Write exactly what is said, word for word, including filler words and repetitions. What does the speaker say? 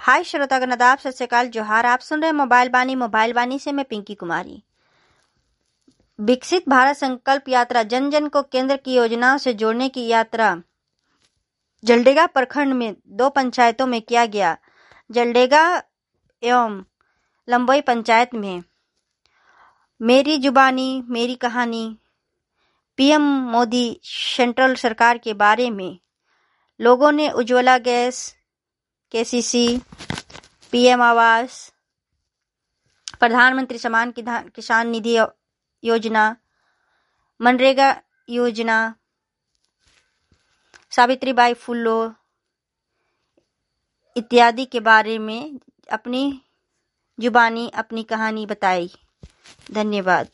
हाय श्रोतागण, आदाब, सत श्री अकाल, जोहार। आप सुन रहे हैं मोबाइल बानी। मोबाइल बानी से मैं पिंकी कुमारी। विकसित भारत संकल्प यात्रा, जन जन को केंद्र की योजनाओं से जोड़ने की यात्रा जलडेगा प्रखंड में दो पंचायतों में किया गया। जलडेगा एवं लंबोई पंचायत में मेरी जुबानी मेरी कहानी, पीएम मोदी सेंट्रल सरकार के बारे में लोगों ने उज्ज्वला गैस, केसीसी, पीएम आवास, प्रधानमंत्री समान किसान निधि योजना, मनरेगा योजना, सावित्रीबाई फुले इत्यादि के बारे में अपनी जुबानी अपनी कहानी बताई। धन्यवाद।